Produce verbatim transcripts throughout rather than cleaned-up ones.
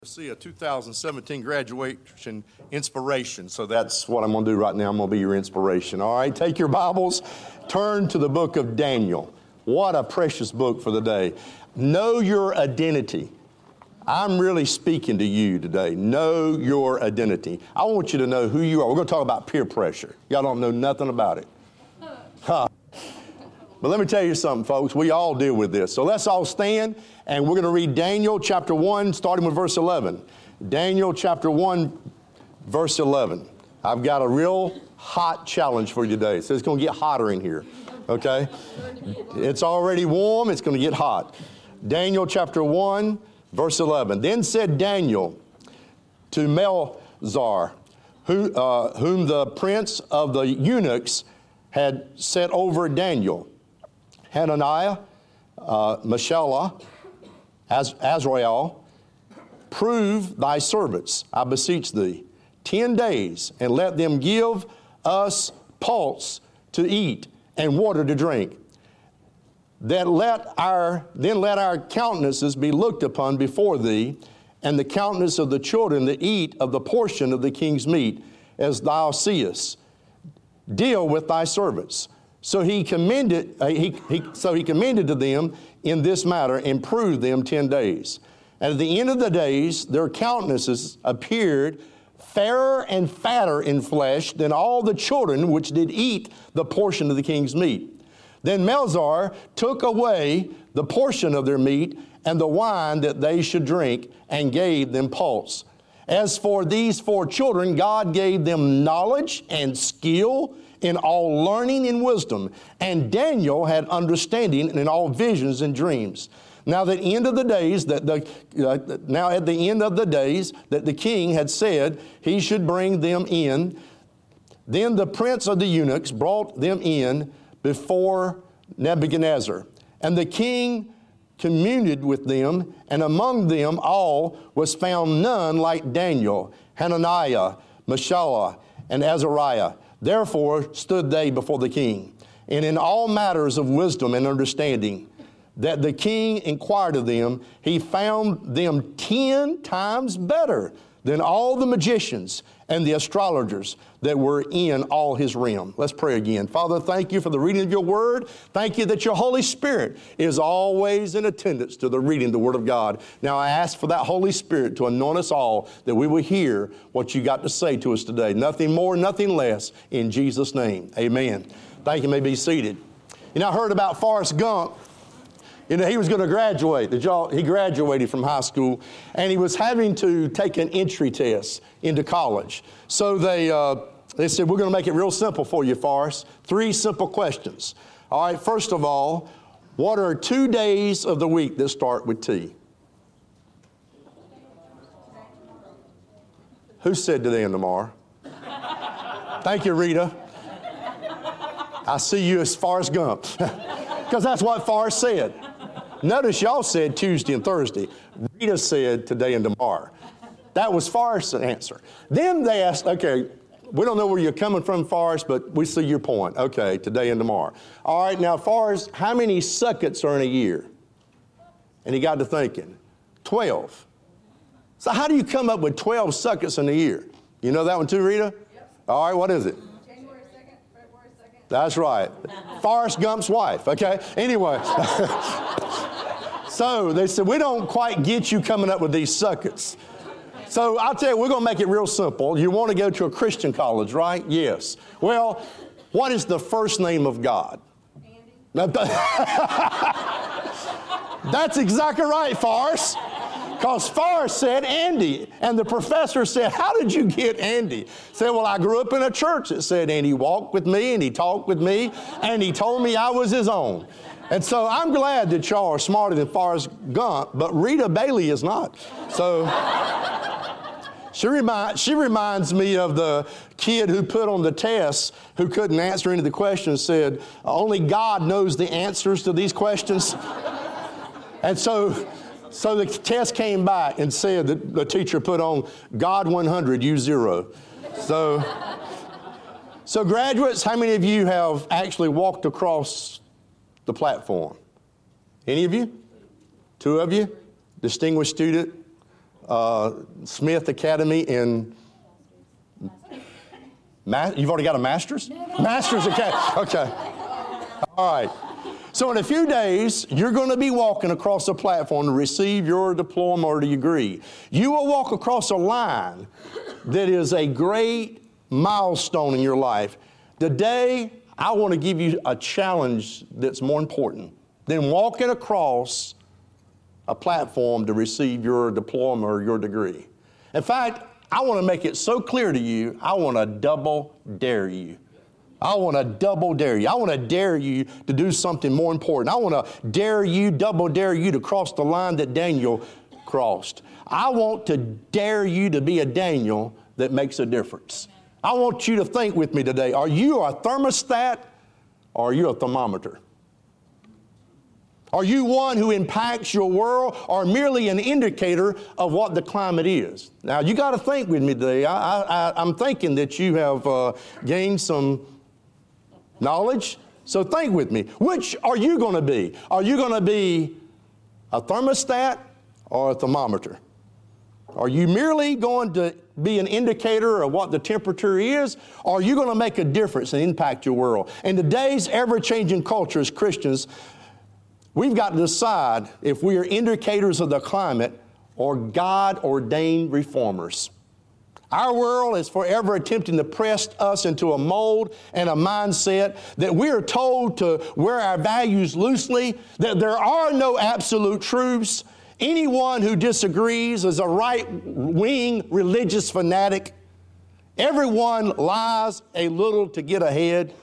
See a two thousand seventeen graduation inspiration. So that's what I'm going to do right now. I'm going to be your inspiration. All right, take your Bibles, turn to the book of Daniel. What a precious book for the day. Know your identity. I'm really speaking to you today. Know your identity. I want you to know who you are. We're going to talk about peer pressure. Y'all don't know nothing about it. Huh. But let me tell you something, folks. We all deal with this. So let's all stand, and we're going to read Daniel chapter one, starting with verse eleven. Daniel chapter one, verse eleven. I've got a real hot challenge for you today. So it's going to get hotter in here, okay? It's already warm. It's going to get hot. Daniel chapter one, verse eleven. Then said Daniel to Melzar, who, uh, whom the prince of the eunuchs had set over Daniel, Hananiah, uh, Mishael, Az- Azrael, prove thy servants, I beseech thee, ten days, and let them give us pulse to eat and water to drink. That let our then let our countenances be looked upon before thee, and the countenance of the children that eat of the portion of the king's meat, as thou seest. Deal with thy servants. So he commended, uh, he, he, so he commended to them in this matter, and proved them ten days. And at the end of the days, their countenances appeared fairer and fatter in flesh than all the children which did eat the portion of the king's meat. Then Melzar took away the portion of their meat and the wine that they should drink, and gave them pulse. As for these four children, God gave them knowledge and skill in all learning and wisdom. And Daniel had understanding in all visions and dreams. Now the end of the days that the uh, now at the end of the days that the king had said he should bring them in, then the prince of the eunuchs brought them in before Nebuchadnezzar. And the king communed with them, and among them all was found none like Daniel, Hananiah, Mishael, and Azariah. Therefore stood they before the king, and in all matters of wisdom and understanding, that the king inquired of them, he found them ten times better than all the magicians and the astrologers that were in all his realm. Let's pray again. Father, thank you for the reading of your word. Thank you that your Holy Spirit is always in attendance to the reading of the word of God. Now I ask for that Holy Spirit to anoint us all, that we will hear what you got to say to us today. Nothing more, nothing less. In Jesus' name, amen. Thank you. You may be seated. You know, I heard about Forrest Gump. You know, he was going to graduate. Did y'all, he graduated from high school, and he was having to take an entry test into college. So they uh, they said, we're going to make it real simple for you, Forrest. Three simple questions. All right, first of all, what are two days of the week that start with T? Who said today and tomorrow? Thank you, Rita. I see you as Forrest Gump, because that's what Forrest said. Notice y'all said Tuesday and Thursday. Rita said today and tomorrow. That was Forrest's answer. Then they asked, okay, we don't know where you're coming from, Forrest, but we see your point. Okay, today and tomorrow. All right, now, Forrest, how many seconds are in a year? And he got to thinking, twelve. So how do you come up with twelve seconds in a year? You know that one too, Rita? Yep. All right, what is it? January second, February second. That's right. Forrest Gump's wife, okay? Anyway. So they said, we don't quite get you coming up with these seconds. So I'll tell you, we're going to make it real simple. You want to go to a Christian college, right? Yes. Well, what is the first name of God? Andy. That's exactly right, Forrest. Because Forrest said Andy, and the professor said, how did you get Andy? Said, well, I grew up in a church that said, and he walked with me, and he talked with me, and he told me I was his own. And so I'm glad that y'all are smarter than Forrest Gump, but Rita Bailey is not. So she, remind, she reminds me of the kid who put on the test who couldn't answer any of the questions, said, only God knows the answers to these questions. And so... So the test came back and said that the teacher put on God one hundred, you zero. So, so graduates, how many of you have actually walked across the platform? Any of you? Two of you? Distinguished student? uh, Smith Academy in... Ma- You've already got a master's? Master's Academy. Okay. All right. So in a few days, you're going to be walking across the platform to receive your diploma or degree. You will walk across a line that is a great milestone in your life. Today, I want to give you a challenge that's more important than walking across a platform to receive your diploma or your degree. In fact, I want to make it so clear to you, I want to double dare you. I want to double dare you. I want to dare you to do something more important. I want to dare you, double dare you to cross the line that Daniel crossed. I want to dare you to be a Daniel that makes a difference. I want you to think with me today. Are you a thermostat or are you a thermometer? Are you one who impacts your world or merely an indicator of what the climate is? Now, you got to think with me today. I, I, I'm thinking that you have uh, gained some knowledge. So think with me. Which are you going to be? Are you going to be a thermostat or a thermometer? Are you merely going to be an indicator of what the temperature is, or are you going to make a difference and impact your world? In today's ever-changing culture as Christians, we've got to decide if we are indicators of the climate or God-ordained reformers. Our world is forever attempting to press us into a mold and a mindset that we are told to wear our values loosely, that there are no absolute truths. Anyone who disagrees is a right-wing religious fanatic. Everyone lies a little to get ahead.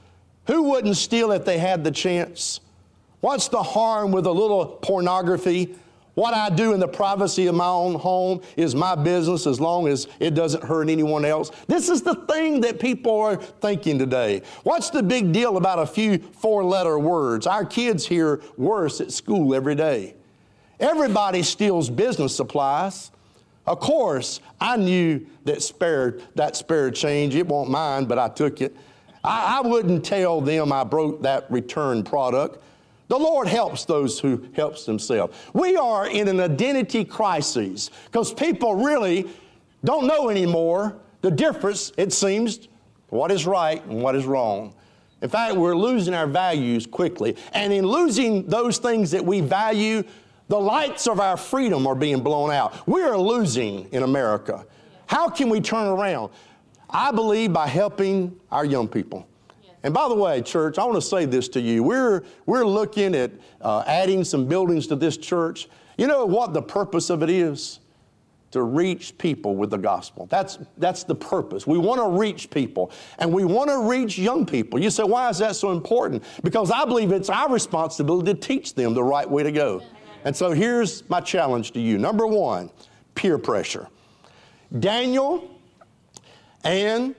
Who wouldn't steal if they had the chance? What's the harm with a little pornography? What I do in the privacy of my own home is my business as long as it doesn't hurt anyone else. This is the thing that people are thinking today. What's the big deal about a few four-letter words? Our kids hear worse at school every day. Everybody steals business supplies. Of course, I knew that spare, that spare change. It wasn't mine, but I took it. I, I wouldn't tell them I broke that return product. The Lord helps those who helps themselves. We are in an identity crisis because people really don't know anymore the difference, it seems, what is right and what is wrong. In fact, we're losing our values quickly. And in losing those things that we value, the lights of our freedom are being blown out. We are losing in America. How can we turn around? I believe by helping our young people. And by the way, church, I want to say this to you. We're, we're looking at uh, adding some buildings to this church. You know what the purpose of it is? To reach people with the gospel. That's, that's the purpose. We want to reach people, and we want to reach young people. You say, why is that so important? Because I believe it's our responsibility to teach them the right way to go. And so here's my challenge to you. Number one, peer pressure. Daniel and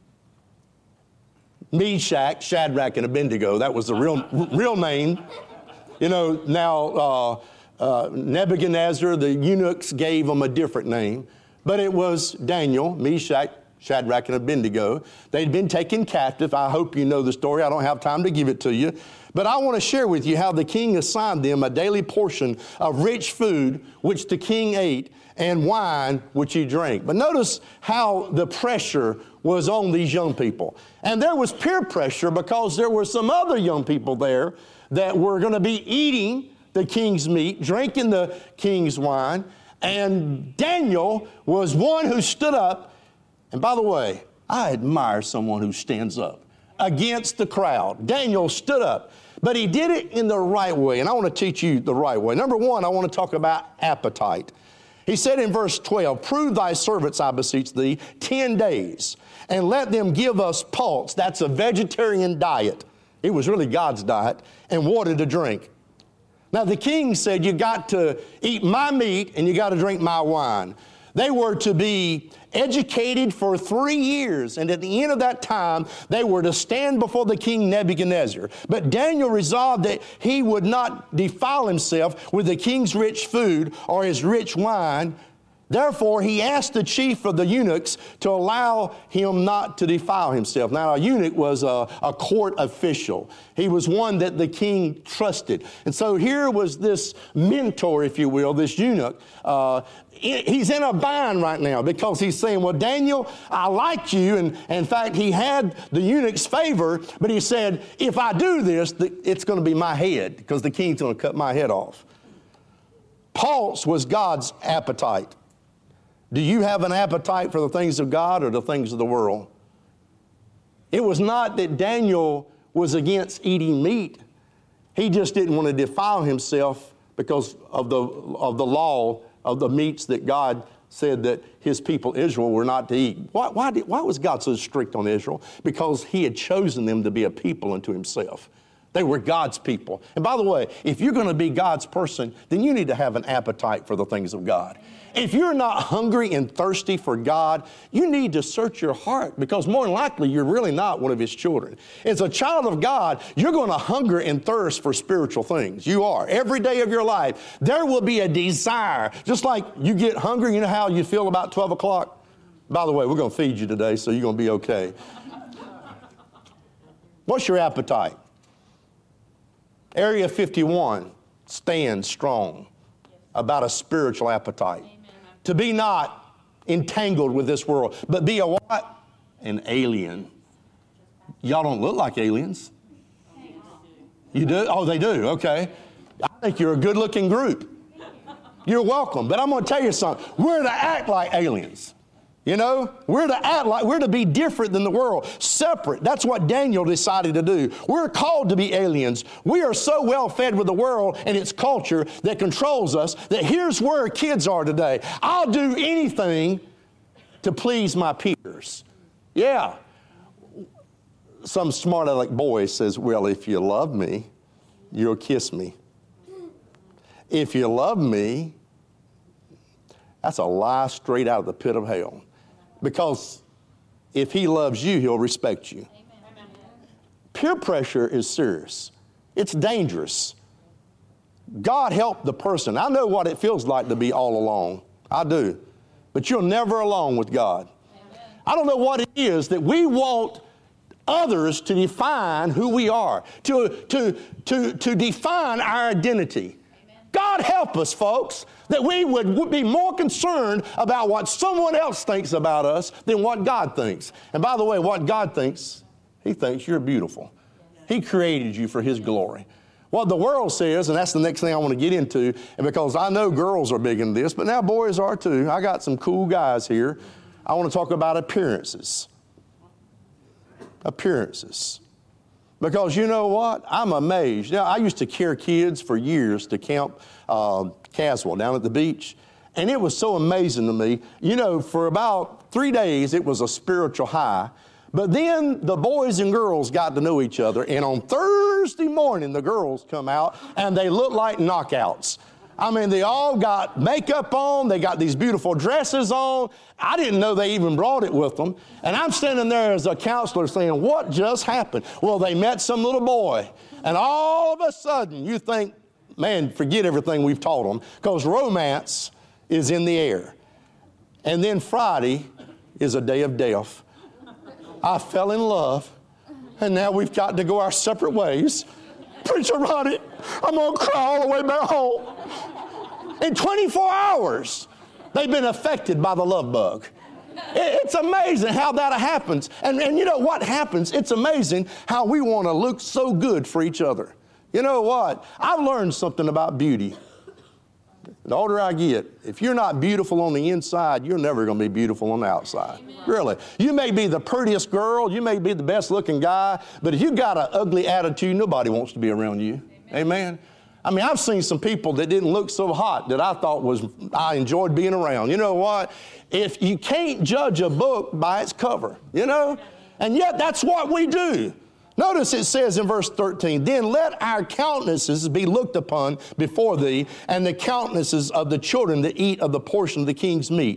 Meshach, Shadrach, and Abednego, that was the real, real name. You know, now uh, uh, Nebuchadnezzar, the eunuchs gave them a different name, but it was Daniel, Meshach, Shadrach, and Abednego. They'd been taken captive. I hope you know the story. I don't have time to give it to you. But I want to share with you how the king assigned them a daily portion of rich food, which the king ate, and wine, which he drank. But notice how the pressure was on these young people. And there was peer pressure because there were some other young people there that were going to be eating the king's meat, drinking the king's wine. And Daniel was one who stood up. And by the way, I admire someone who stands up against the crowd. Daniel stood up, but he did it in the right way. And I want to teach you the right way. Number one, I want to talk about appetite. He said in verse twelve, prove thy servants, I beseech thee, ten days, and let them give us pulse. That's a vegetarian diet. It was really God's diet, and water to drink. Now the king said, you got to eat my meat and you got to drink my wine. They were to be educated for three years, and at the end of that time, they were to stand before the king Nebuchadnezzar. But Daniel resolved that he would not defile himself with the king's rich food or his rich wine. Therefore, he asked the chief of the eunuchs to allow him not to defile himself. Now, a eunuch was a, a court official. He was one that the king trusted. And so here was this mentor, if you will, this eunuch. Uh, he's in a bind right now because he's saying, well, Daniel, I like you. And, and in fact, he had the eunuch's favor, but he said, if I do this, it's going to be my head because the king's going to cut my head off. Pulse was God's appetite. Do you have an appetite for the things of God or the things of the world? It was not that Daniel was against eating meat. He just didn't want to defile himself because of the, of the law of the meats that God said that his people Israel were not to eat. Why, why, did, why was God so strict on Israel? Because he had chosen them to be a people unto himself. They were God's people. And by the way, if you're going to be God's person, then you need to have an appetite for the things of God. If you're not hungry and thirsty for God, you need to search your heart because more than likely you're really not one of his children. As a child of God, you're going to hunger and thirst for spiritual things. You are. Every day of your life, there will be a desire. Just like you get hungry, you know how you feel about twelve o'clock? By the way, we're going to feed you today, so you're going to be okay. What's your appetite? Area fifty-one stands strong about a spiritual appetite. Amen. To be not entangled with this world, but be a what? An alien. Y'all don't look like aliens. You do? Oh, they do. Okay. I think you're a good-looking group. You're welcome. But I'm going to tell you something. We're to act like aliens. You know, we're to act like, we're to be different than the world, separate. That's what Daniel decided to do. We're called to be aliens. We are so well fed with the world and its culture that controls us that here's where kids are today. I'll do anything to please my peers. Yeah. Some smart aleck boy says, well, if you love me, you'll kiss me. If you love me, that's a lie straight out of the pit of hell. Because if he loves you, he'll respect you. Amen. Peer pressure is serious. It's dangerous. God help the person. I know what it feels like to be all alone. I do. But you're never alone with God. Amen. I don't know what it is that we want others to define who we are, to, to, to, to define our identity. Amen. God help us, folks, that we would be more concerned about what someone else thinks about us than what God thinks. And by the way, what God thinks, he thinks you're beautiful. He created you for his glory. What the world says, and that's the next thing I want to get into, and because I know girls are big into this, but now boys are too. I got some cool guys here. I want to talk about appearances. Appearances. Because you know what? I'm amazed. Now, I used to carry kids for years to Camp uh, Caswell down at the beach. And it was so amazing to me. You know, for about three days, it was a spiritual high. But then the boys and girls got to know each other. And on Thursday morning, the girls come out, and they look like knockouts. I mean, they all got makeup on. They got these beautiful dresses on. I didn't know they even brought it with them. And I'm standing there as a counselor saying, what just happened? Well, they met some little boy. And all of a sudden, you think, man, forget everything we've taught them, because romance is in the air. And then Friday is a day of death. I fell in love, and now we've got to go our separate ways. Preacher Ronnie, I'm going to cry all the way back home. In twenty-four hours, they've been affected by the love bug. It's amazing how that happens. And, and you know what happens? It's amazing how we want to look so good for each other. You know what? I've learned something about beauty. The older I get, if you're not beautiful on the inside, you're never going to be beautiful on the outside. Amen. Really. You may be the prettiest girl, you may be the best looking guy, but if you got an ugly attitude, nobody wants to be around you. Amen. Amen. I mean, I've seen some people that didn't look so hot that I thought was, I enjoyed being around. You know what? If you can't judge a book by its cover, you know, and yet that's what we do. Notice it says in verse thirteen, then let our countenances be looked upon before thee, and the countenances of the children that eat of the portion of the king's meat.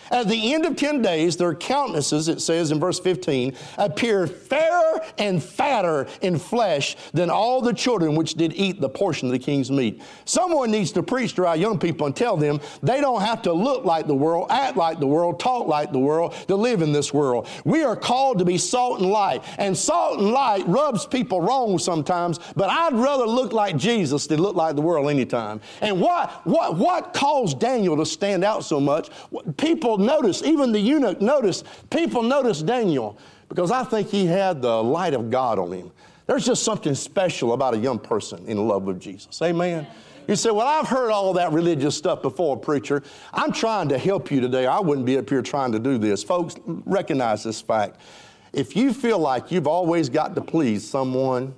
At the end of ten days, their countenances, it says in verse fifteen, appear fairer and fatter in flesh than all the children which did eat the portion of the king's meat. Someone needs to preach to our young people and tell them they don't have to look like the world, act like the world, talk like the world, to live in this world. We are called to be salt and light. And salt and light rubs people wrong sometimes, but I'd rather look like Jesus than look like the world anytime. And what, what, what caused Daniel to stand out so much? People noticed, even the eunuch noticed, people noticed Daniel because I think he had the light of God on him. There's just something special about a young person in love with Jesus. Amen. You say, well, I've heard all that religious stuff before, preacher. I'm trying to help you today. I wouldn't be up here trying to do this. Folks, recognize this fact. If you feel like you've always got to please someone,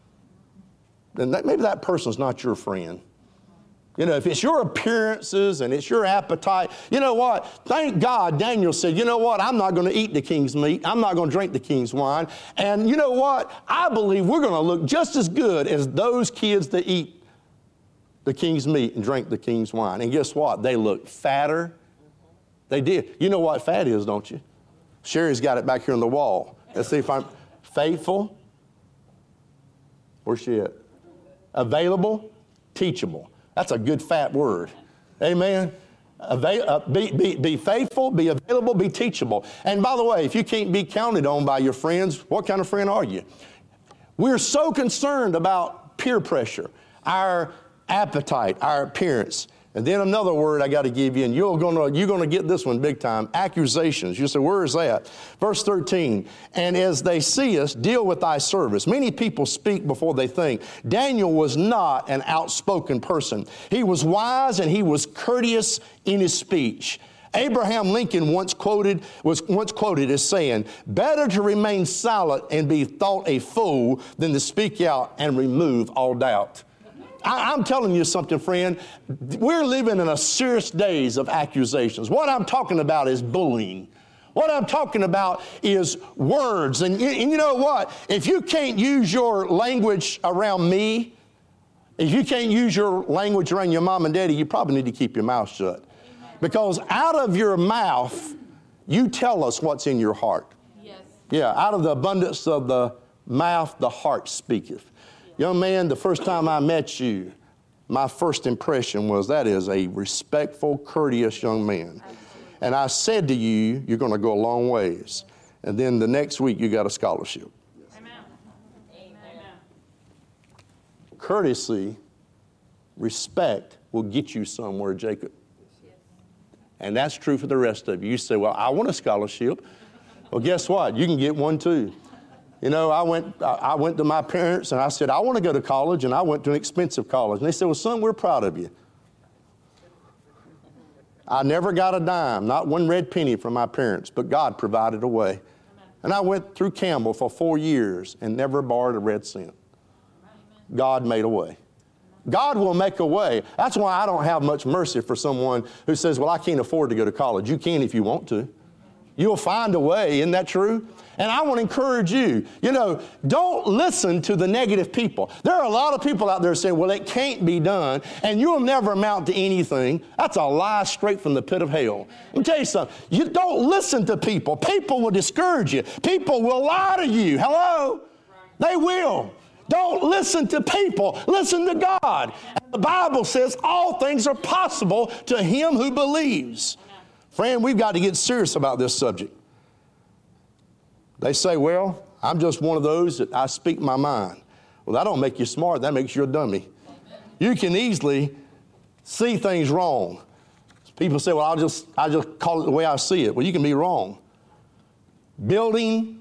then that, maybe that person's not your friend. You know, if it's your appearances and it's your appetite, you know what? Thank God Daniel said, you know what? I'm not going to eat the king's meat. I'm not going to drink the king's wine. And you know what? I believe we're going to look just as good as those kids that eat the king's meat and drink the king's wine. And guess what? They look fatter. They did. You know what fat is, don't you? Sherry's got it back here on the wall. Let's see if I'm faithful. Where's she at? Available, teachable. That's a good fat word. Amen. Avail, uh, be, be, be faithful, be available, be teachable. And by the way, if you can't be counted on by your friends, what kind of friend are you? We're so concerned about peer pressure, our appetite, our appearance. And then another word I got to give you, and you're going you're gonna get this one big time, accusations. You say, where is that? Verse thirteen, and as they see us, deal with thy service. Many people speak before they think. Daniel was not an outspoken person. He was wise and he was courteous in his speech. Abraham Lincoln once quoted, was once quoted as saying, better to remain silent and be thought a fool than to speak out and remove all doubt. I, I'm telling you something, friend. We're living in a serious days of accusations. What I'm talking about is bullying. What I'm talking about is words. And, and you know what? If you can't use your language around me, if you can't use your language around your mom and daddy, you probably need to keep your mouth shut. Because out of your mouth, you tell us what's in your heart. Yes. Yeah, out of the abundance of the mouth, the heart speaketh. Young man, the first time I met you, my first impression was that is a respectful, courteous young man. And I said to you, you're going to go a long ways. And then the next week, you got a scholarship. Amen. Amen. Courtesy, respect will get you somewhere, Jacob. And that's true for the rest of you. You say, well, I want a scholarship. Well, guess what? You can get one too. You know, I went I went to my parents and I said, I want to go to college, and I went to an expensive college. And they said, well, son, we're proud of you. I never got a dime, not one red penny from my parents, but God provided a way. Amen. And I went through Campbell for four years and never borrowed a red cent. Amen. God made a way. God will make a way. That's why I don't have much mercy for someone who says, well, I can't afford to go to college. You can if you want to. You'll find a way. Isn't that true? And I want to encourage you, you know, don't listen to the negative people. There are a lot of people out there saying, well, it can't be done, and you'll never amount to anything. That's a lie straight from the pit of hell. Let me tell you something. You don't listen to people. People will discourage you. People will lie to you. Hello? They will. Don't listen to people. Listen to God. And the Bible says all things are possible to him who believes. Friend, we've got to get serious about this subject. They say, well, I'm just one of those that I speak my mind. Well, that don't make you smart. That makes you a dummy. You can easily see things wrong. People say, well, I'll just, I'll just call it the way I see it. Well, you can be wrong. Building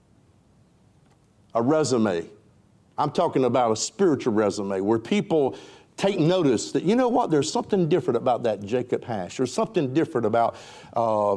a resume. I'm talking about a spiritual resume where people take notice that, you know what, there's something different about that Jacob Hash. There's something different about uh,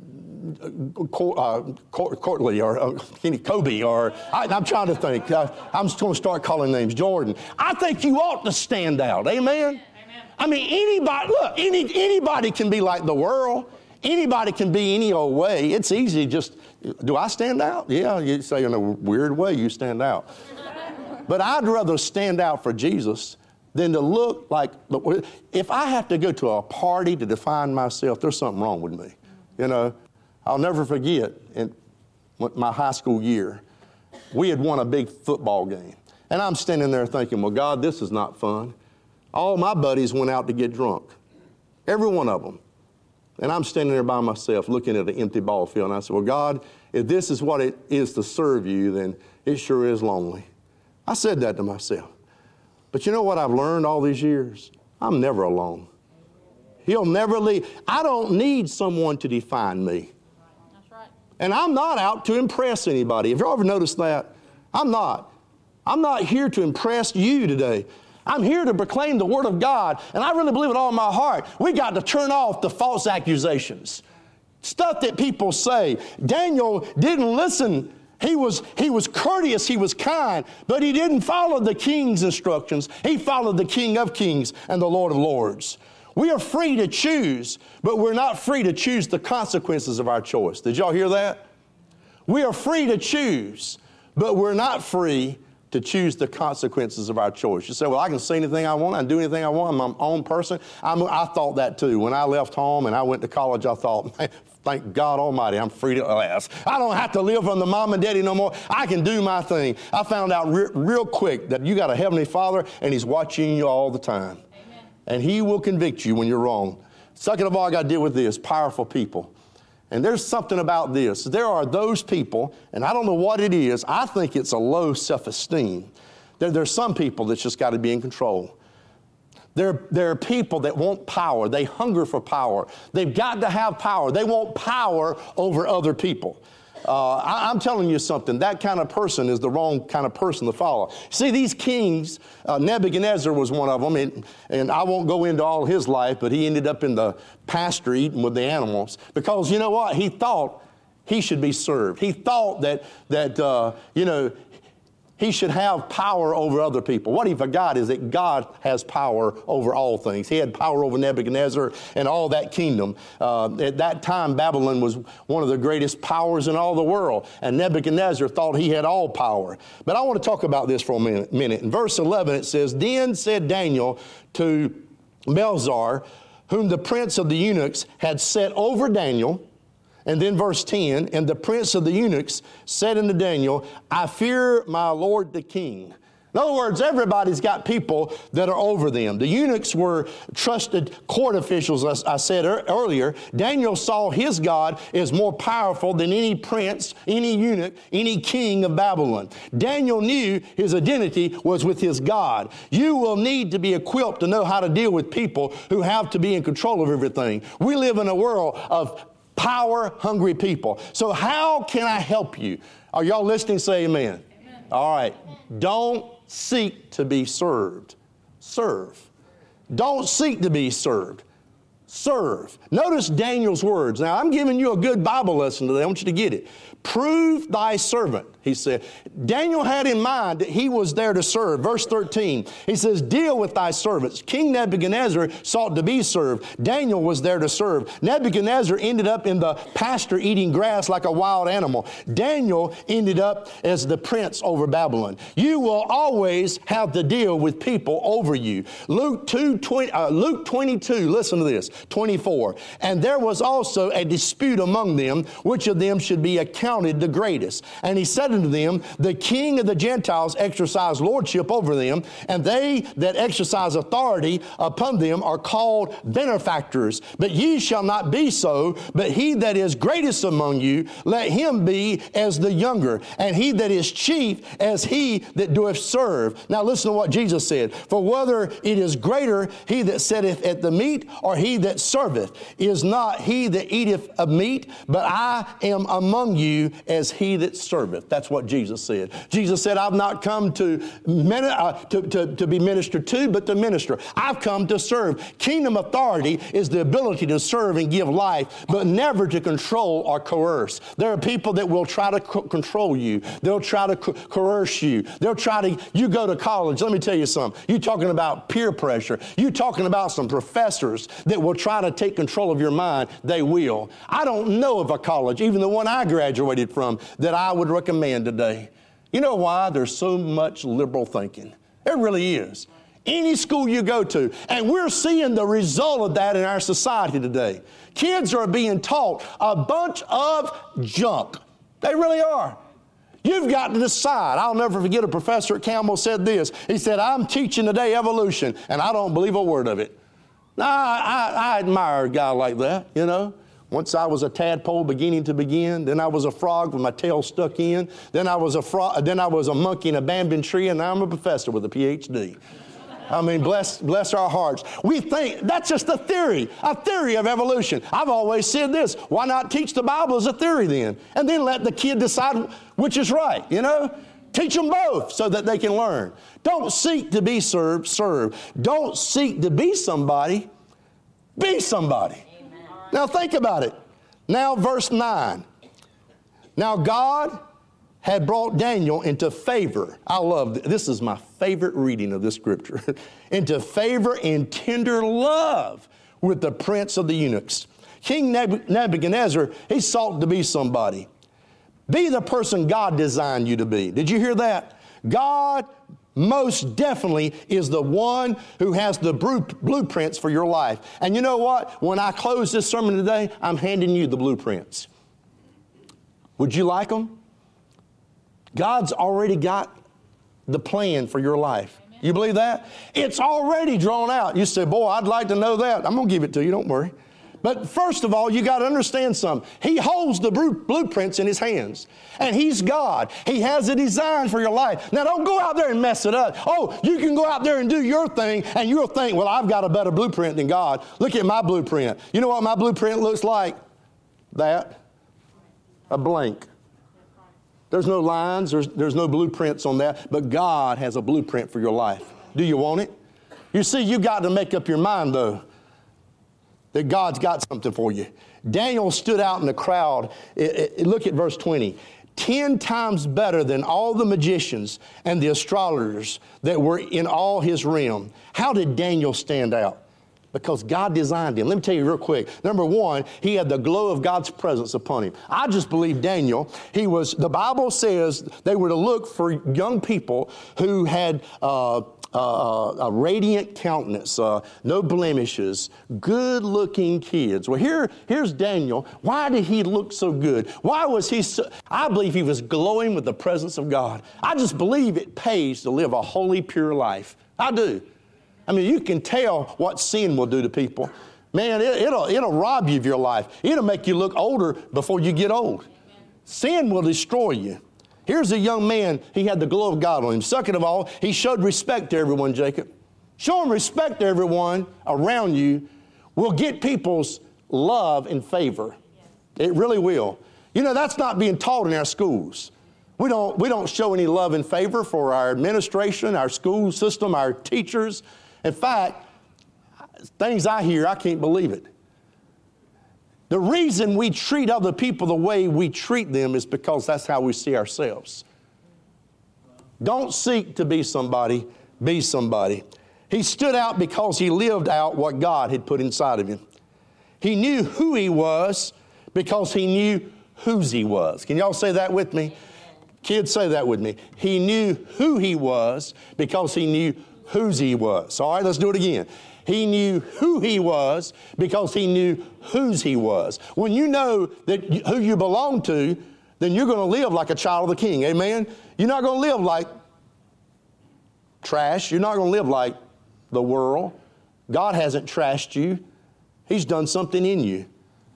uh, Courtney or uh, Kobe or, I, I'm trying to think. Uh, I'm just going to start calling names. Jordan. I think you ought to stand out. Amen? Amen. I mean, anybody, look, any, anybody can be like the world. Anybody can be any old way. It's easy just, do I stand out? Yeah, you say in a weird way you stand out. But I'd rather stand out for Jesus than to look like, if I have to go to a party to define myself, there's something wrong with me. You know, I'll never forget in my high school year, we had won a big football game. And I'm standing there thinking, well, God, this is not fun. All my buddies went out to get drunk. Every one of them. And I'm standing there by myself looking at an empty ball field. And I said, well, God, if this is what it is to serve you, then it sure is lonely. I said that to myself. But you know what I've learned all these years? I'm never alone. He'll never leave. I don't need someone to define me. That's right. And I'm not out to impress anybody. Have you ever noticed that? I'm not. I'm not here to impress you today. I'm here to proclaim the Word of God, and I really believe it all in my heart. We got to turn off the false accusations, stuff that people say. Daniel didn't listen. He was, he was courteous, he was kind, but he didn't follow the king's instructions. He followed the King of Kings and the Lord of Lords. We are free to choose, but we're not free to choose the consequences of our choice. Did y'all hear that? We are free to choose, but we're not free to choose the consequences of our choice. You say, well, I can say anything I want. I can do anything I want. I'm my own person. I'm, I thought that too. When I left home and I went to college, I thought, man, thank God Almighty, I'm free to last. I don't have to live under mom and daddy no more. I can do my thing. I found out re- real quick that you got a Heavenly Father and He's watching you all the time. Amen. And He will convict you when you're wrong. Second of all, I got to deal with this, powerful people. And there's something about this. There are those people, and I don't know what it is. I think it's a low self-esteem. There, there's some people that's just got to be in control. There, there are people that want power. They hunger for power. They've got to have power. They want power over other people. Uh, I, I'm telling you something. That kind of person is the wrong kind of person to follow. See, these kings, uh, Nebuchadnezzar was one of them, and, and I won't go into all his life, but he ended up in the pasture eating with the animals because, you know what? He thought he should be served. He thought that, that uh, you know, he should have power over other people. What he forgot is that God has power over all things. He had power over Nebuchadnezzar and all that kingdom. Uh, at that time, Babylon was one of the greatest powers in all the world, and Nebuchadnezzar thought he had all power. But I want to talk about this for a minute. minute. In verse eleven, it says, Then said Daniel to Belzar, whom the prince of the eunuchs had set over Daniel. And then verse ten, and the prince of the eunuchs said unto Daniel, I fear my lord the king. In other words, everybody's got people that are over them. The eunuchs were trusted court officials, as I said earlier. Daniel saw his God as more powerful than any prince, any eunuch, any king of Babylon. Daniel knew his identity was with his God. You will need to be equipped to know how to deal with people who have to be in control of everything. We live in a world of power-hungry people. So how can I help you? Are y'all listening? Say amen. Amen. All right. Don't seek to be served. Serve. Don't seek to be served. Serve. Notice Daniel's words. Now, I'm giving you a good Bible lesson today. I want you to get it. Prove thy servant, he said. Daniel had in mind that he was there to serve. Verse thirteen, he says, deal with thy servants. King Nebuchadnezzar sought to be served. Daniel was there to serve. Nebuchadnezzar ended up in the pasture eating grass like a wild animal. Daniel ended up as the prince over Babylon. You will always have to deal with people over you. Luke two, twenty, uh, Luke twenty-two, listen to this, twenty-four. And there was also a dispute among them, which of them should be accounted the greatest. And he said unto them, the king of the Gentiles exercise lordship over them, and they that exercise authority upon them are called benefactors. But ye shall not be so, but he that is greatest among you, let him be as the younger, and he that is chief as he that doeth serve. Now listen to what Jesus said. For whether it is greater he that sitteth at the meat, or he that serveth, is not he that eateth of meat, but I am among you as he that serveth. That's what Jesus said. Jesus said, I've not come to, mini- uh, to, to, to be ministered to, but to minister. I've come to serve. Kingdom authority is the ability to serve and give life, but never to control or coerce. There are people that will try to co- control you. They'll try to co- coerce you. They'll try to, you go to college, let me tell you something. You're talking about peer pressure. You're talking about some professors that will try to take control of your mind. They will. I don't know of a college, even the one I graduated from, that I would recommend today. You know why? There's so much liberal thinking. It really is. Any school you go to. And we're seeing the result of that in our society today. Kids are being taught a bunch of junk. They really are. You've got to decide. I'll never forget a professor at Campbell said this. He said, I'm teaching today evolution, and I don't believe a word of it. Now, I, I, I admire a guy like that, you know. Once I was a tadpole beginning to begin, then I was a frog with my tail stuck in, then I was a frog, then I was a monkey in a bamboo tree, and now I'm a professor with a P H D. I mean, bless, bless our hearts. We think that's just a theory, a theory of evolution. I've always said this, why not teach the Bible as a theory then? And then let the kid decide which is right, you know? Teach them both so that they can learn. Don't seek to be served, serve. Don't seek to be somebody, be somebody. Amen. Now think about it. Now verse nine. Now God had brought Daniel into favor. I love this. This is my favorite reading of this scripture. Into favor and tender love with the prince of the eunuchs. King Nebuchadnezzar, he sought to be somebody. Be the person God designed you to be. Did you hear that? God most definitely is the one who has the blueprints for your life. And you know what? When I close this sermon today, I'm handing you the blueprints. Would you like them? God's already got the plan for your life. Amen. You believe that? It's already drawn out. You say, boy, I'd like to know that. I'm going to give it to you. Don't worry. But first of all, you got to understand something. He holds the blueprints in his hands. And he's God. He has a design for your life. Now, don't go out there and mess it up. Oh, you can go out there and do your thing, and you'll think, well, I've got a better blueprint than God. Look at my blueprint. You know what my blueprint looks like? That. A blank. There's no lines, there's, there's no blueprints on that, but God has a blueprint for your life. Do you want it? You see, you've got to make up your mind, though, that God's got something for you. Daniel stood out in the crowd. It, it, look at verse twenty. Ten times better than all the magicians and the astrologers that were in all his realm. How did Daniel stand out? Because God designed him. Let me tell you real quick. Number one, he had the glow of God's presence upon him. I just believe Daniel, he was, the Bible says they were to look for young people who had uh, uh, a radiant countenance, uh, no blemishes, good-looking kids. Well, here, here's Daniel. Why did he look so good? Why was he so, I believe he was glowing with the presence of God. I just believe it pays to live a holy, pure life. I do. I mean, you can tell what sin will do to people. Man, it, it'll, it'll rob you of your life. It'll make you look older before you get old. Amen. Sin will destroy you. Here's a young man, he had the glow of God on him. Second of all, he showed respect to everyone, Jacob. Showing respect to everyone around you will get people's love and favor. It really will. You know, that's not being taught in our schools. We don't, we don't show any love and favor for our administration, our school system, our teachers. In fact, things I hear, I can't believe it. The reason we treat other people the way we treat them is because that's how we see ourselves. Don't seek to be somebody, be somebody. He stood out because he lived out what God had put inside of him. He knew who he was because he knew whose he was. Can y'all say that with me? Kids, say that with me. He knew who he was because he knew whose he was. All right, let's do it again. He knew who he was because he knew whose he was. When you know that you, who you belong to, then you're going to live like a child of the King. Amen? You're not going to live like trash. You're not going to live like the world. God hasn't trashed you. He's done something in you.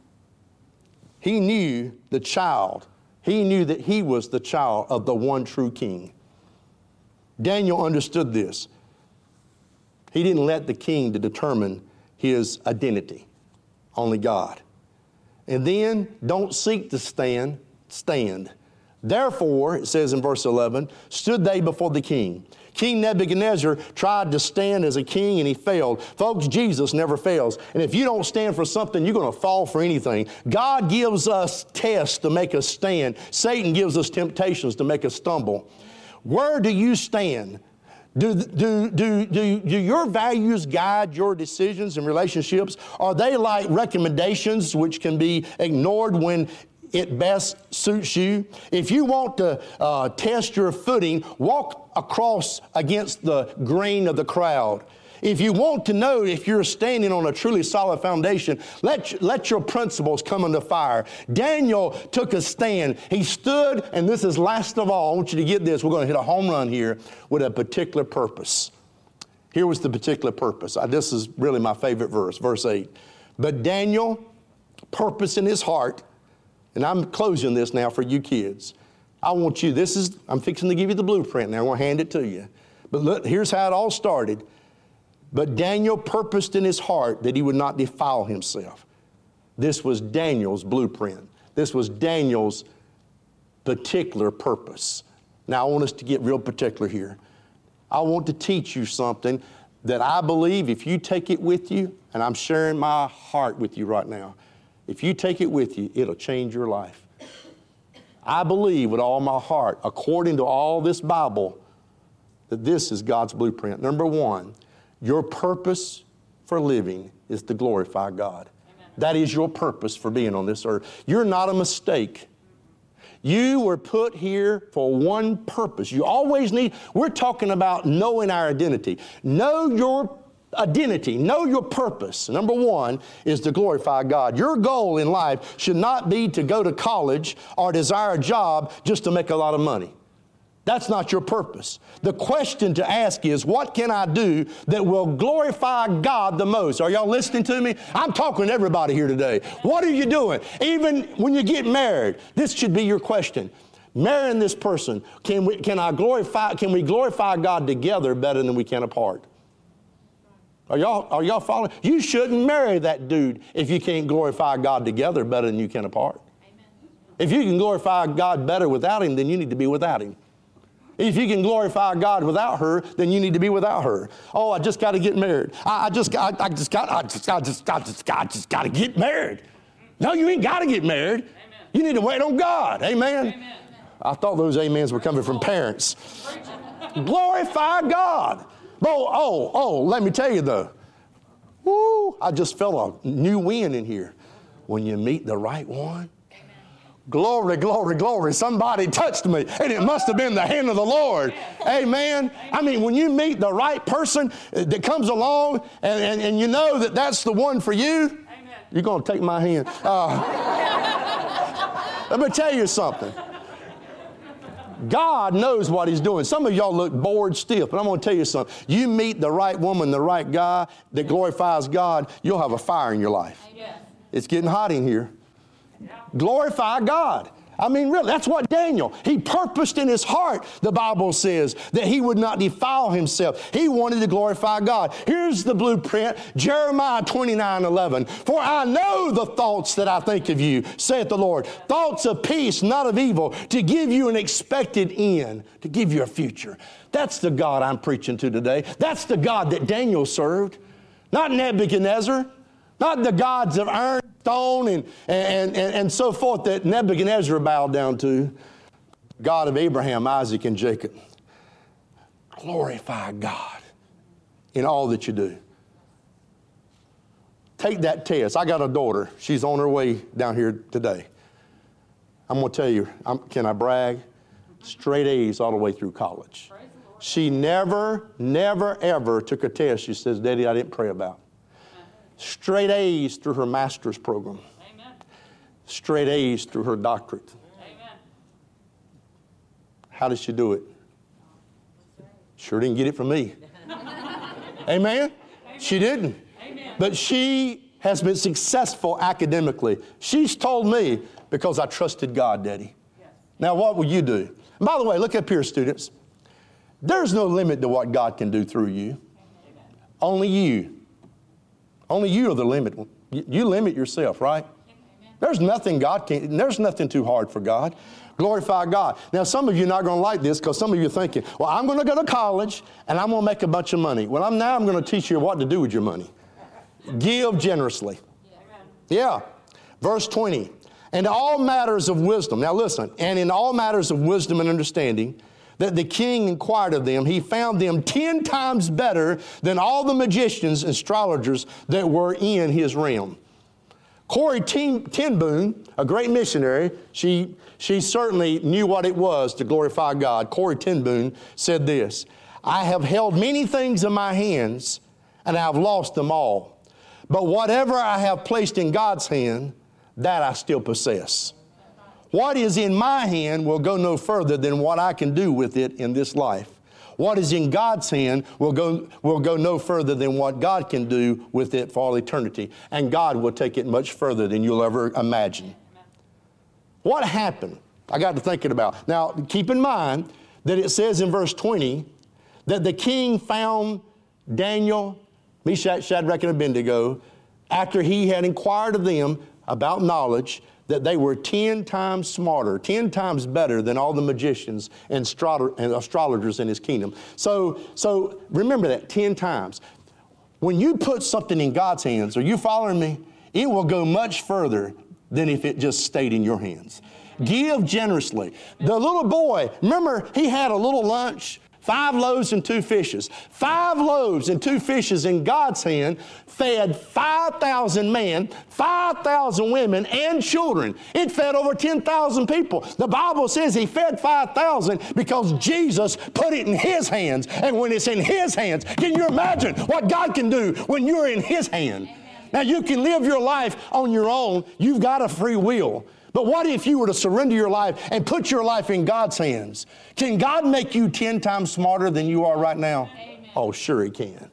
He knew the child. He knew that he was the child of the one true King. Daniel understood this. He didn't let the king to determine his identity. Only God. And then, don't seek to stand, stand. Therefore, it says in verse eleven, stood they before the king. King Nebuchadnezzar tried to stand as a king and he failed. Folks, Jesus never fails. And if you don't stand for something, you're going to fall for anything. God gives us tests to make us stand. Satan gives us temptations to make us stumble. Where do you stand? Do, do, do, do, do your values guide your decisions and relationships? Are they like recommendations which can be ignored when it best suits you. If you want to uh, test your footing, walk across against the grain of the crowd. If you want to know if you're standing on a truly solid foundation, let, let your principles come under fire. Daniel took a stand. He stood, and this is last of all. I want you to get this. We're going to hit a home run here with a particular purpose. Here was the particular purpose. I, this is really my favorite verse, verse eight. But Daniel, purpose in his heart, and I'm closing this now for you kids. I want you, this is, I'm fixing to give you the blueprint now. I'm going to hand it to you. But look, here's how it all started. But Daniel purposed in his heart that he would not defile himself. This was Daniel's blueprint. This was Daniel's particular purpose. Now, I want us to get real particular here. I want to teach you something that I believe if you take it with you, and I'm sharing my heart with you right now, if you take it with you, it'll change your life. I believe with all my heart, according to all this Bible, that this is God's blueprint. Number one, your purpose for living is to glorify God. Amen. That is your purpose for being on this earth. You're not a mistake. You were put here for one purpose. You always need, we're talking about knowing our identity. Know your identity. Know your purpose. Number one is to glorify God. Your goal in life should not be to go to college or desire a job just to make a lot of money. That's not your purpose. The question to ask is, what can I do that will glorify God the most? Are y'all listening to me? I'm talking to everybody here today. What are you doing? Even when you get married, this should be your question. Marrying this person, can we, can I glorify, can we glorify God together better than we can apart? Are y'all, are y'all following? You shouldn't marry that dude if you can't glorify God together better than you can apart. Amen. If you can glorify God better without him, then you need to be without him. If you can glorify God without her, then you need to be without her. Oh, I just got to get married. I, I just got, I just got, I just, I just, I just, I just got to get married. No, you ain't got to get married. Amen. You need to wait on God. Amen. Amen. I thought those amens were coming from parents. Glorify God. Oh, oh, oh, let me tell you though. Woo, I just felt a new wind in here. When you meet the right one, glory, glory, glory. Somebody touched me, and it must have been the hand of the Lord. Amen. I mean, when you meet the right person that comes along, and, and, and you know that that's the one for you, Amen. You're going to take my hand. Uh, let me tell you something. God knows what he's doing. Some of y'all look bored stiff, but I'm going to tell you something. You meet the right woman, the right guy that glorifies God, you'll have a fire in your life. Amen. It's getting hot in here. Glorify God. I mean, really, that's what Daniel, he purposed in his heart, the Bible says, that he would not defile himself. He wanted to glorify God. Here's the blueprint, Jeremiah twenty-nine eleven. For I know the thoughts that I think of you, saith the Lord, thoughts of peace, not of evil, to give you an expected end, to give you a future. That's the God I'm preaching to today. That's the God that Daniel served, not Nebuchadnezzar, not the gods of iron, stone, and, and, and, and so forth that Nebuchadnezzar bowed down to. God of Abraham, Isaac, and Jacob. Glorify God in all that you do. Take that test. I got a daughter. She's on her way down here today. I'm going to tell you, I'm, can I brag? Straight A's all the way through college. She never, never, ever took a test she says, Daddy, I didn't pray about. Straight A's through her master's program. Amen. Straight A's through her doctorate. Amen. How did she do it? Sure didn't get it from me. Amen? Amen? She didn't. Amen. But she has been successful academically. She's told me, because I trusted God, Daddy. Yes. Now, what will you do? And by the way, look up here, students. There's no limit to what God can do through you. Amen. Only you. Only you are the limit. You limit yourself, right? Amen. There's nothing God can, there's nothing too hard for God. Glorify God. Now, some of you are not going to like this because some of you are thinking, well, I'm going to go to college and I'm going to make a bunch of money. Well, I'm now I'm going to teach you what to do with your money. Give generously. Yeah. Verse twenty. And all matters of wisdom. Now, listen. And in all matters of wisdom and understanding, that the king inquired of them, he found them ten times better than all the magicians and astrologers that were in his realm. Corrie ten, ten Boom, a great missionary, she, she certainly knew what it was to glorify God. Corrie ten Boom said this, I have held many things in my hands, and I have lost them all. But whatever I have placed in God's hand, that I still possess. What is in my hand will go no further than what I can do with it in this life. What is in God's hand will go, will go no further than what God can do with it for all eternity. And God will take it much further than you'll ever imagine. What happened? I got to thinking about. Now, keep in mind that it says in verse twenty that the king found Daniel, Meshach, Shadrach, and Abednego after he had inquired of them about knowledge, that they were ten times smarter, ten times better than all the magicians and astrologers in his kingdom. So, so remember that, ten times. When you put something in God's hands, are you following me? It will go much further than if it just stayed in your hands. Give generously. The little boy, remember he had a little lunch? Five loaves and two fishes. Five loaves and two fishes in God's hand fed five thousand men, five thousand women, and children. It fed over ten thousand people. The Bible says he fed five thousand because Jesus put it in his hands. And when it's in his hands, can you imagine what God can do when you're in his hand? Amen. Now you can live your life on your own. You've got a free will. But what if you were to surrender your life and put your life in God's hands? Can God make you ten times smarter than you are right now? Amen. Oh, sure he can.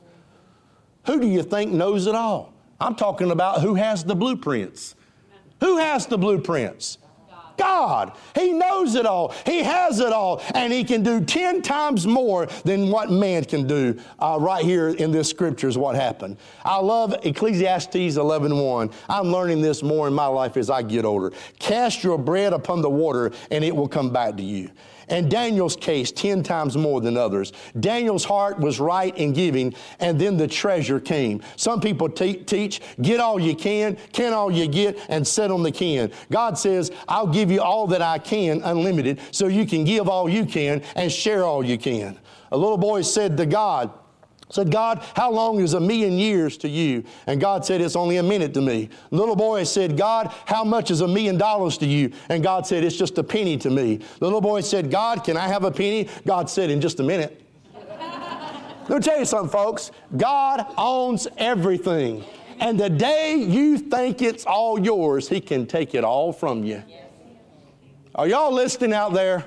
Who do you think knows it all? I'm talking about who has the blueprints. Who has the blueprints? God. He knows it all. He has it all. And he can do ten times more than what man can do. Uh, right here in this scripture is what happened. I love Ecclesiastes eleven one. I'm learning this more in my life as I get older. Cast your bread upon the water and it will come back to you. And Daniel's case, ten times more than others. Daniel's heart was right in giving, and then the treasure came. Some people te- teach, get all you can, can all you get, and sit on the can. God says, I'll give you all that I can, unlimited, so you can give all you can and share all you can. A little boy said to God, said, God, how long is a million years to you? And God said, it's only a minute to me. Little boy said, God, how much is a million dollars to you? And God said, it's just a penny to me. The little boy said, God, can I have a penny? God said, in just a minute. Let me tell you something, folks. God owns everything. And the day you think it's all yours, he can take it all from you. Are y'all listening out there?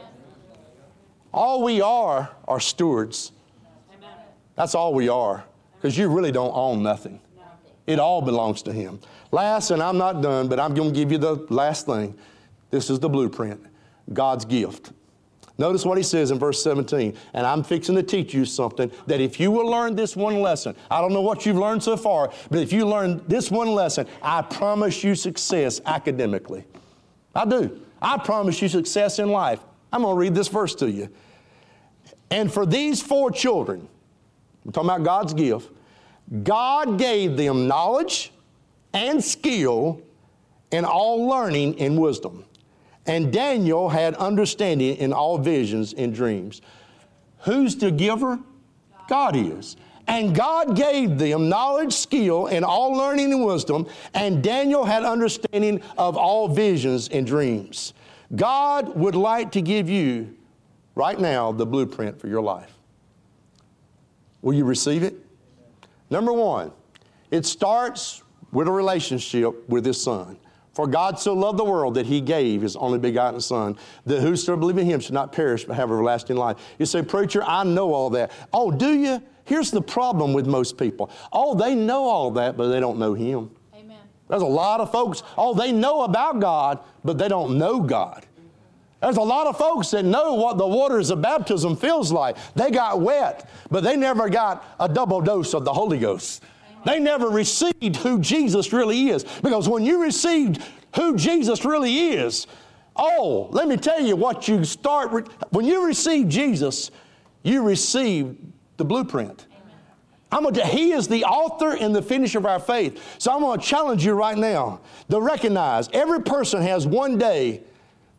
All we are are stewards. That's all we are, because you really don't own nothing. It all belongs to him. Last, and I'm not done, but I'm going to give you the last thing. This is the blueprint, God's gift. Notice what he says in verse seventeen, and I'm fixing to teach you something that if you will learn this one lesson, I don't know what you've learned so far, but if you learn this one lesson, I promise you success academically. I do. I promise you success in life. I'm going to read this verse to you. And for these four children, I'm talking about God's gift, God gave them knowledge and skill in all learning and wisdom. And Daniel had understanding in all visions and dreams. Who's the giver? God is. And God gave them knowledge, skill, and all learning and wisdom. And Daniel had understanding of all visions and dreams. God would like to give you right now the blueprint for your life. Will you receive it? Number one, it starts with a relationship with his son. For God so loved the world that he gave his only begotten son, that whosoever believe in him should not perish but have everlasting life. You say, preacher, I know all that. Oh, do you? Here's the problem with most people. Oh, they know all that, but they don't know him. Amen. There's a lot of folks, oh, they know about God, but they don't know God. There's a lot of folks that know what the waters of baptism feels like. They got wet, but they never got a double dose of the Holy Ghost. Amen. They never received who Jesus really is. Because when you received who Jesus really is, oh, let me tell you what you start, re- when you receive Jesus, you receive the blueprint. Amen. I'm gonna, he is the author and the finisher of our faith. So I'm going to challenge you right now to recognize every person has one day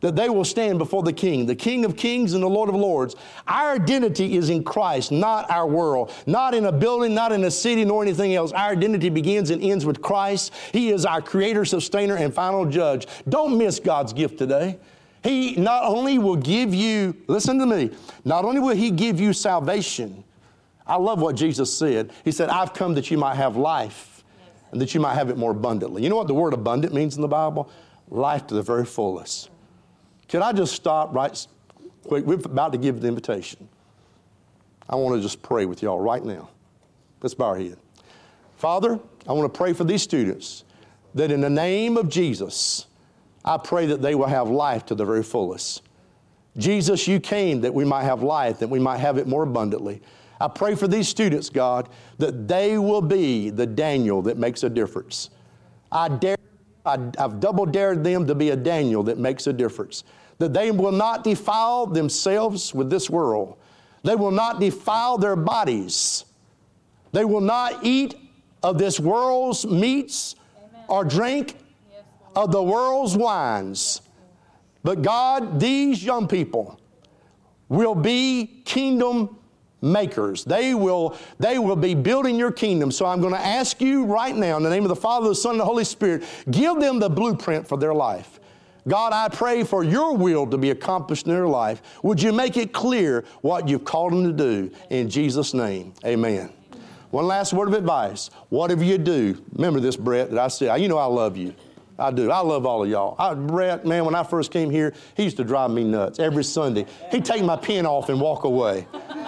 that they will stand before the King, the King of Kings and the Lord of Lords. Our identity is in Christ, not our world, not in a building, not in a city, nor anything else. Our identity begins and ends with Christ. He is our creator, sustainer, and final judge. Don't miss God's gift today. He not only will give you, listen to me, not only will He give you salvation. I love what Jesus said. He said, I've come that you might have life and that you might have it more abundantly. You know what the word abundant means in the Bible? Life to the very fullest. Can I just stop right quick? We're about to give the invitation. I want to just pray with y'all right now. Let's bow our head. Father, I want to pray for these students that in the name of Jesus, I pray that they will have life to the very fullest. Jesus, you came that we might have life, that we might have it more abundantly. I pray for these students, God, that they will be the Daniel that makes a difference. I dare, I, I've double dared them to be a Daniel that makes a difference. That they will not defile themselves with this world. They will not defile their bodies. They will not eat of this world's meats Amen. Or drink yes, of the world's wines. But God, these young people will be kingdom makers. They will, they will be building your kingdom. So I'm going to ask you right now, in the name of the Father, the Son, and the Holy Spirit, give them the blueprint for their life. God, I pray for your will to be accomplished in their life. Would you make it clear what you've called them to do? In Jesus' name, amen. One last word of advice. Whatever you do, remember this, Brett, that I said, you know I love you. I do. I love all of y'all. I, Brett, man, when I first came here, he used to drive me nuts every Sunday. He'd take my pen off and walk away.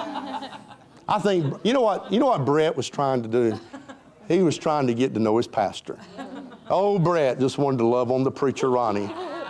I think, you know what, you know what Brett was trying to do? He was trying to get to know his pastor. Oh, Brett just wanted to love on the preacher, Ronnie.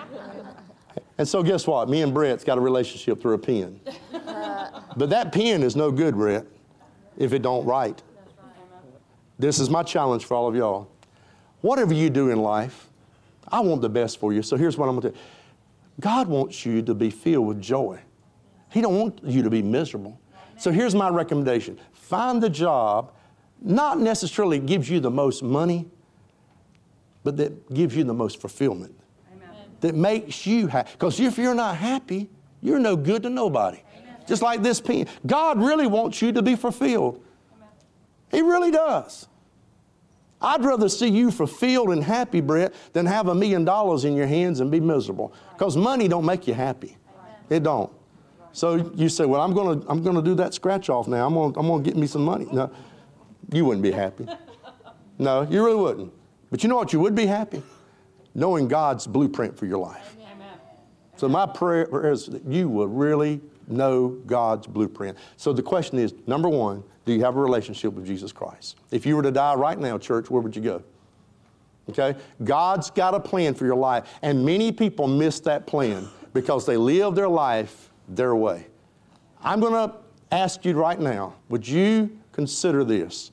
And so guess what? Me and Brett's got a relationship through a pen. But that pen is no good, Brett, if it don't write. This is my challenge for all of y'all. Whatever you do in life, I want the best for you. So here's what I'm going to tell you. God wants you to be filled with joy. He don't want you to be miserable. So here's my recommendation. Find the job, not necessarily gives you the most money, but that gives you the most fulfillment. That makes you happy. Because if you're not happy, you're no good to nobody. Amen. Just like this pen. God really wants you to be fulfilled. Amen. He really does. I'd rather see you fulfilled and happy, Brett, than have a million dollars in your hands and be miserable. Because money don't make you happy. Amen. It don't. So you say, well, I'm going to I'm going to do that scratch off now. I'm going I'm going to get me some money. No, you wouldn't be happy. No, you really wouldn't. But you know what? You would be happy. Knowing God's blueprint for your life. Amen. So my prayer is that you will really know God's blueprint. So the question is, number one, do you have a relationship with Jesus Christ? If you were to die right now, church, where would you go? Okay? God's got a plan for your life. And many people miss that plan because they live their life their way. I'm going to ask you right now, would you consider this?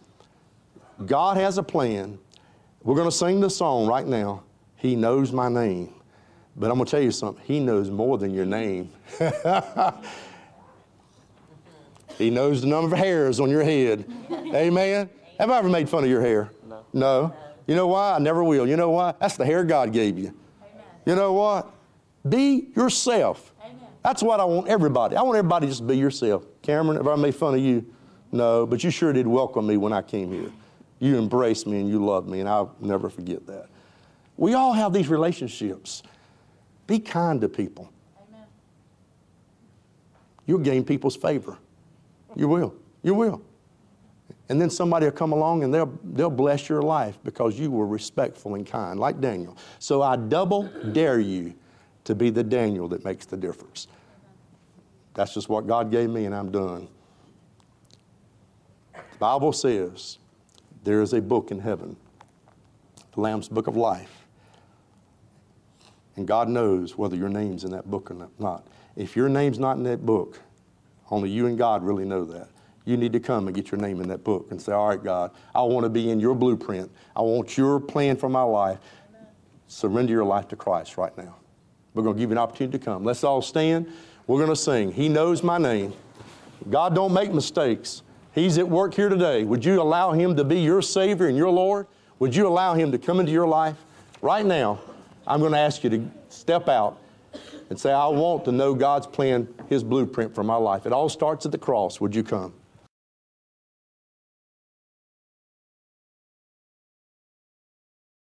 God has a plan. We're going to sing the song right now. He knows my name. But I'm going to tell you something. He knows more than your name. He knows the number of hairs on your head. Amen? Have I ever made fun of your hair? No. No? You know why? I never will. You know why? That's the hair God gave you. Amen. You know what? Be yourself. Amen. That's what I want everybody. I want everybody just to be yourself. Cameron, have I made fun of you? No, but you sure did welcome me when I came here. You embraced me and you loved me, and I'll never forget that. We all have these relationships. Be kind to people. Amen. You'll gain people's favor. You will. You will. And then somebody will come along and they'll, they'll bless your life because you were respectful and kind, like Daniel. So I double dare you to be the Daniel that makes the difference. That's just what God gave me, and I'm done. The Bible says there is a book in heaven, the Lamb's Book of Life. And God knows whether your name's in that book or not. If your name's not in that book, only you and God really know that. You need to come and get your name in that book and say, all right, God, I want to be in your blueprint. I want your plan for my life. Amen. Surrender your life to Christ right now. We're going to give you an opportunity to come. Let's all stand. We're going to sing, He Knows My Name. God don't make mistakes. He's at work here today. Would you allow Him to be your Savior and your Lord? Would you allow Him to come into your life? Right now, I'm going to ask you to step out and say, I want to know God's plan, His blueprint for my life. It all starts at the cross. Would you come?